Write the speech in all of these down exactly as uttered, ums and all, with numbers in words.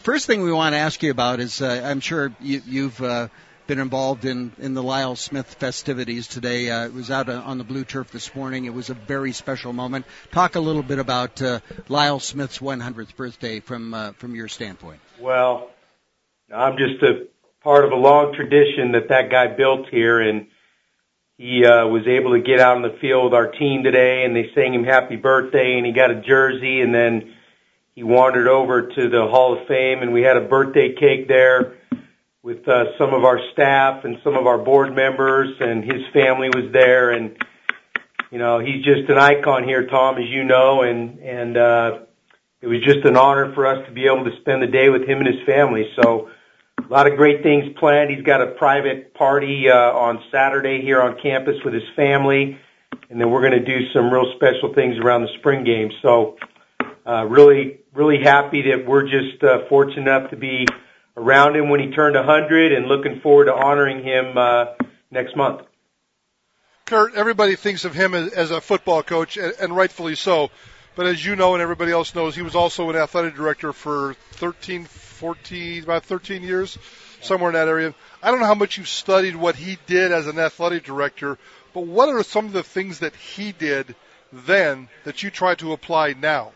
first thing we want to ask you about is uh, I'm sure you, you've uh, been involved in, in the Lyle Smith festivities today. Uh, it was out on the blue turf this morning. It was a very special moment. Talk a little bit about uh, Lyle Smith's one hundredth birthday from uh, from your standpoint. Well, I'm just a part of a long tradition that that guy built here, and he uh, was able to get out on the field with our team today, and they sang him happy birthday, and he got a jersey, and then he wandered over to the Hall of Fame, and we had a birthday cake there with uh, some of our staff and some of our board members, and his family was there. And, you know, he's just an icon here, Tom, as you know, and, and uh, it was just an honor for us to be able to spend the day with him and his family. So a lot of great things planned. He's got a private party uh, on Saturday here on campus with his family, and then we're going to do some real special things around the spring game. So uh, really, really happy that we're just uh, fortunate enough to be around him when he turned one hundred, and looking forward to honoring him uh, next month. Kurt, everybody thinks of him as, as a football coach, and, and rightfully so. But as you know and everybody else knows, he was also an athletic director for thirteen, fourteen, about thirteen years, somewhere in that area. I don't know how much you've studied what he did as an athletic director, but what are some of the things that he did then that you try to apply now?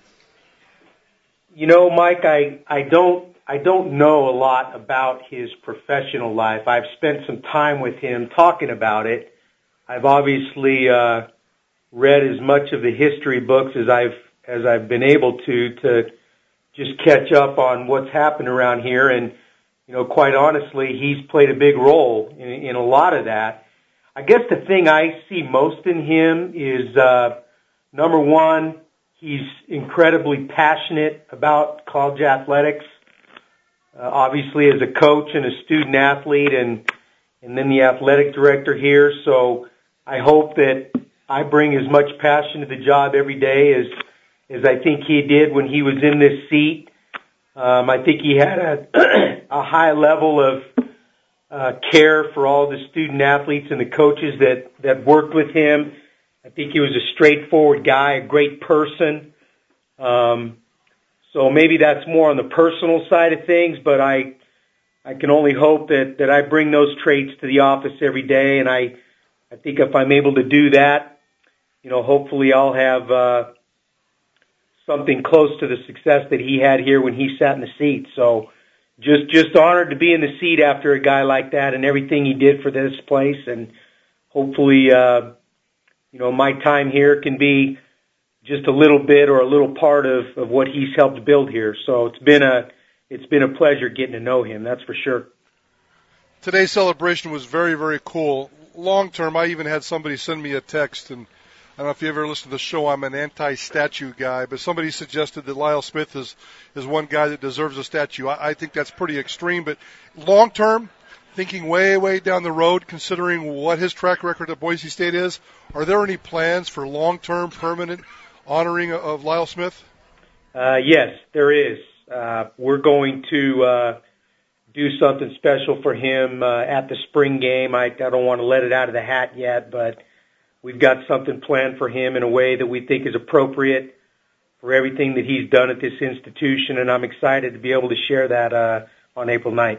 You know, Mike, I, I don't I don't know a lot about his professional life. I've spent some time with him talking about it. I've obviously uh, read as much of the history books as I've as I've been able to to just catch up on what's happened around here. And, you know, quite honestly, he's played a big role in, in a lot of that. I guess the thing I see most in him is, uh, number one, he's incredibly passionate about college athletics. Uh, obviously, as a coach and a student athlete, and and then the athletic director here. So I hope that I bring as much passion to the job every day as as I think he did when he was in this seat. Um, I think he had a, a high level of uh, care for all the student athletes and the coaches that that worked with him. I think he was a straightforward guy, a great person. Um, So maybe that's more on the personal side of things, but I I can only hope that, that I bring those traits to the office every day, and I, I think if I'm able to do that, you know, hopefully I'll have uh, something close to the success that he had here when he sat in the seat. So just just honored to be in the seat after a guy like that and everything he did for this place, and hopefully, uh, you know, my time here can be just a little bit or a little part of, of what he's helped build here. So it's been a it's been a pleasure getting to know him, that's for sure. Today's celebration was very, very cool. Long term, I even had somebody send me a text, and I don't know if you ever listen to the show, I'm an anti-statue guy, but somebody suggested that Lyle Smith is, is one guy that deserves a statue. I, I think that's pretty extreme, but long term, thinking way, way down the road, considering what his track record at Boise State is, are there any plans for long-term, permanent honoring of Lyle Smith? Uh, yes, there is. Uh, we're going to uh, do something special for him uh, at the spring game. I, I don't want to let it out of the hat yet, but we've got something planned for him in a way that we think is appropriate for everything that he's done at this institution, and I'm excited to be able to share that uh, on April ninth.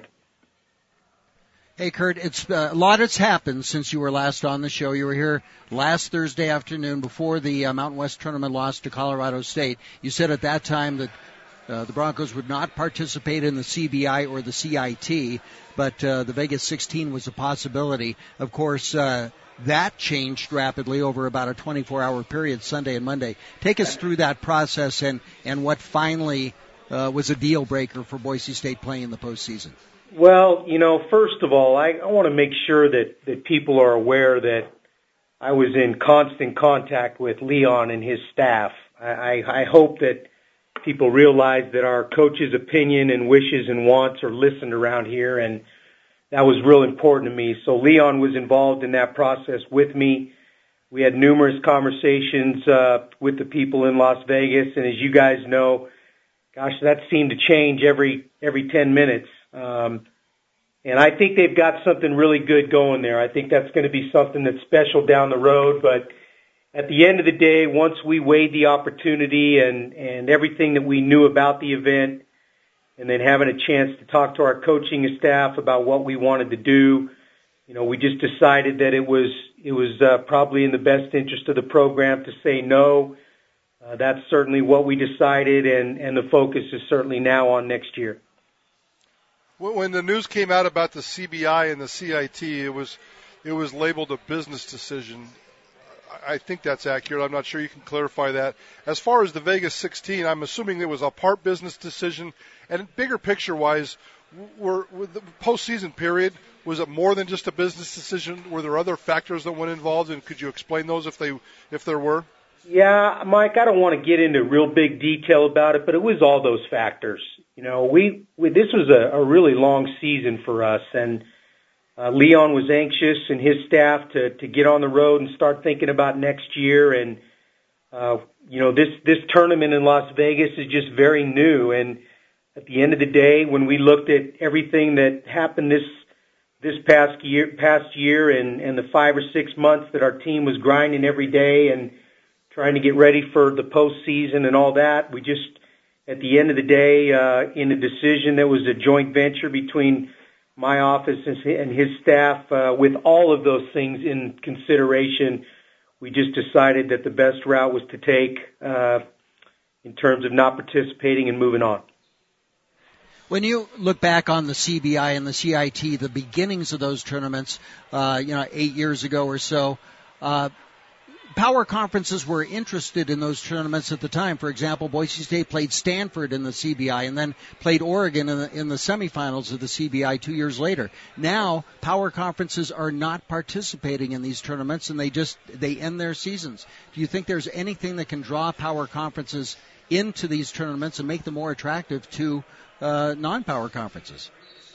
Hey, Kurt, it's uh, a lot has happened since you were last on the show. You were here last Thursday afternoon before the uh, Mountain West tournament loss to Colorado State. You said at that time that uh, the Broncos would not participate in the C B I or the C I T, but uh, the Vegas sixteen was a possibility. Of course, uh, that changed rapidly over about a twenty-four hour period, Sunday and Monday. Take us through that process and, and what finally uh, was a deal breaker for Boise State playing in the postseason. Well, you know, first of all, I, I want to make sure that, that people are aware that I was in constant contact with Leon and his staff. I, I, I hope that people realize that our coach's opinion and wishes and wants are listened around here, and that was real important to me. So Leon was involved in that process with me. We had numerous conversations uh, with the people in Las Vegas, and as you guys know, gosh, that seemed to change every every ten minutes. Um, and I think they've got something really good going there. I think that's going to be something that's special down the road. But at the end of the day, once we weighed the opportunity and, and everything that we knew about the event, and then having a chance to talk to our coaching staff about what we wanted to do, you know, we just decided that it was it was uh, probably in the best interest of the program to say no. Uh, that's certainly what we decided, and, and the focus is certainly now on next year. When the news came out about the C B I and the C I T, it was it was labeled a business decision. I think that's accurate. I'm not sure. You can clarify that. As far as the Vegas sixteen, I'm assuming it was a part business decision. And bigger picture-wise, were, were the postseason period, was it more than just a business decision? Were there other factors that went involved, and could you explain those if they if there were? Yeah, Mike, I don't want to get into real big detail about it, but it was all those factors. You know, we, we this was a, a really long season for us, and uh, Leon was anxious and his staff to, to get on the road and start thinking about next year. And, uh, you know, this, this tournament in Las Vegas is just very new. And at the end of the day, when we looked at everything that happened this this past year, past year and, and the five or six months that our team was grinding every day and trying to get ready for the postseason and all that, we just, at the end of the day, uh, in a decision that was a joint venture between my office and his staff, uh, with all of those things in consideration, we just decided that the best route was to take uh, in terms of not participating and moving on. When you look back on the C B I and the C I T, the beginnings of those tournaments, uh, you know, eight years ago or so, uh, power conferences were interested in those tournaments at the time. For example, Boise State played Stanford in the C B I and then played Oregon in the, in the semifinals of the C B I two years later. Now, power conferences are not participating in these tournaments, and they just they end their seasons. Do you think there's anything that can draw power conferences into these tournaments and make them more attractive to uh, non-power conferences?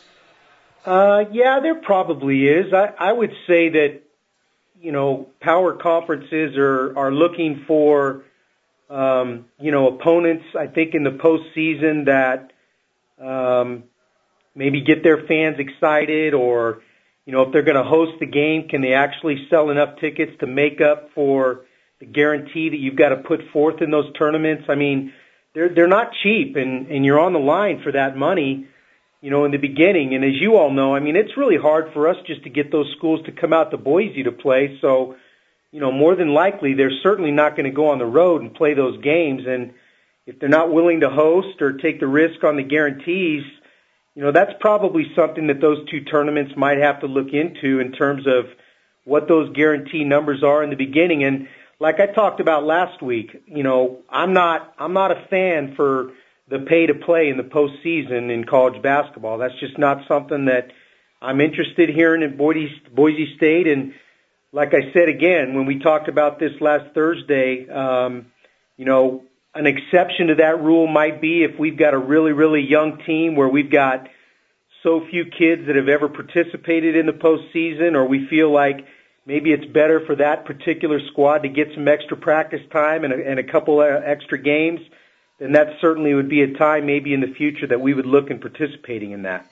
Uh, yeah, there probably is. I, I would say that, you know, power conferences are, are looking for, um, you know, opponents, I think, in the postseason that um, maybe get their fans excited, or, you know, if they're going to host the game, can they actually sell enough tickets to make up for the guarantee that you've got to put forth in those tournaments? I mean, they're, they're not cheap, and, and you're on the line for that money, you know, in the beginning. And as you all know, I mean, it's really hard for us just to get those schools to come out to Boise to play. So, you know, more than likely, they're certainly not going to go on the road and play those games. And if they're not willing to host or take the risk on the guarantees, you know, that's probably something that those two tournaments might have to look into in terms of what those guarantee numbers are in the beginning. And like I talked about last week, you know, I'm not, I'm not a fan for the pay to play in the postseason in college basketball. That's just not something that I'm interested in hearing in Boise, Boise State. And like I said again, when we talked about this last Thursday, um, you know, an exception to that rule might be if we've got a really, really young team where we've got so few kids that have ever participated in the postseason, or we feel like maybe it's better for that particular squad to get some extra practice time and a, and a couple of extra games, then that certainly would be a time maybe in the future that we would look in participating in that.